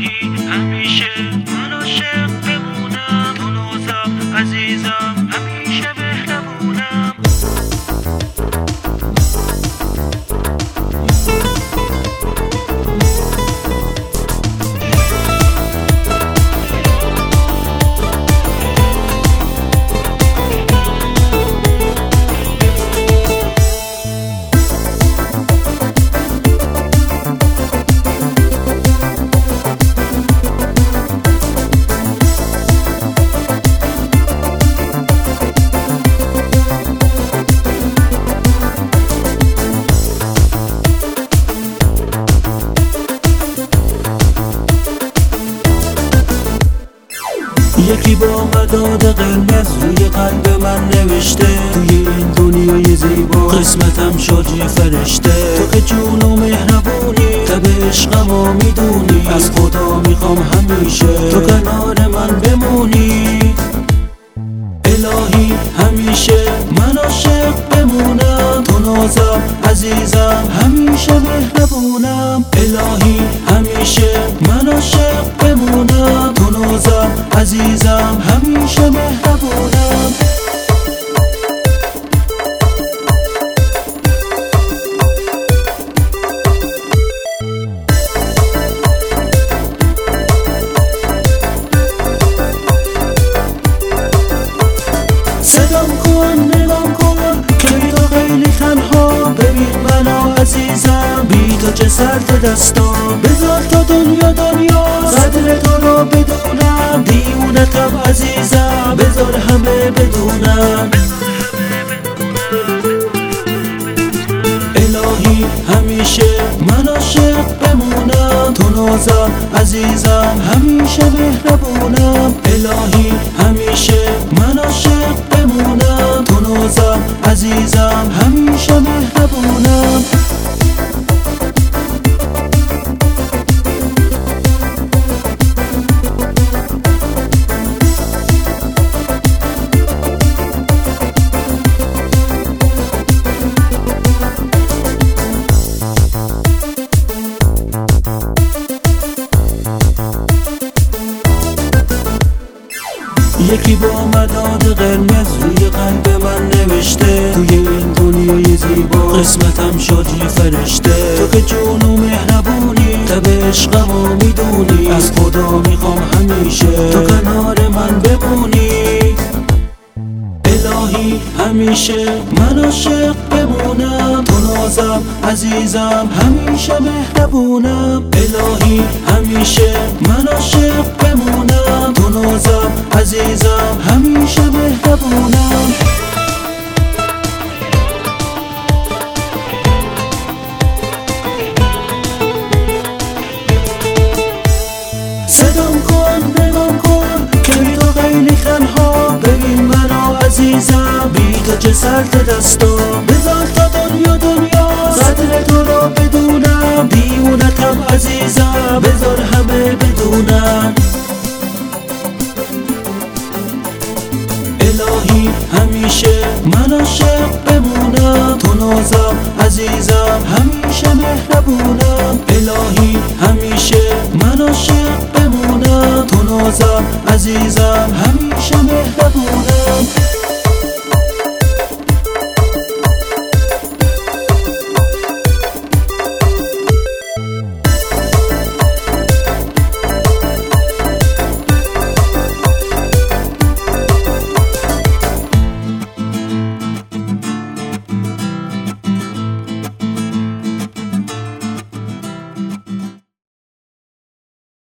الهی همیشه من عاشق بمونم، تو نازم عزیزم همیشه مهربونم. یکی با مداد قرمز روی قلب من نوشته، توی این دنیای زیبا قسمتم شادی فرشته. تو که جون و مهربونی، تب عشقمو میدونی، از خدا میخوام همیشه تو کنار من بمونی. الهی همیشه من عاشق بمونم، تو نازم عزیزم همیشه مهربونم. الهی همیشه من عاشق بمونم، تو نازم عزیزم همیشه مهربونم. صدام کن نگام کن که بی تو خیلی تنها، ببین منو عزیزم بی تو چه سرد دستام. بذار تا دنیا قدر تو رو بدونم، دیونتم عزیزم بذار همه بدونم. الهی همیشه من عاشق بمونم، تو نازم عزیزم همیشه مهربونم. الهی همیشه من عاشق بمونم، تو نازم عزیزم همیشه مهربونم. یکی با مداد قرمز روی قلب من نوشته، توی این دنیای زیبا قسمتم شادی فرشته. تو که جون و مهربونی، تب عشقمو میدونی، از خدا میخوام همیشه تو کنار من بمونی. الهی همیشه من عاشق بمونم، تو نازم عزیزم همیشه مهربونم. الهی همیشه من عاشق بمونم، تو نازم عزیزم همیشه مهربونم. صدام کن نگام کن که بی تو خیلی تنها، ببین منو عزیزم بی تو چه سرد دستام. بذار تا دنیا قدر تو رو بدونم، دیونتم عزیزم بذار همه بدونم. الهی همیشه من عاشق بمونم، تو نازم عزیزم همیشه مهربونم. الهی همیشه من عاشق بمونم، تو نازم عزیزم همیشه مهربونم.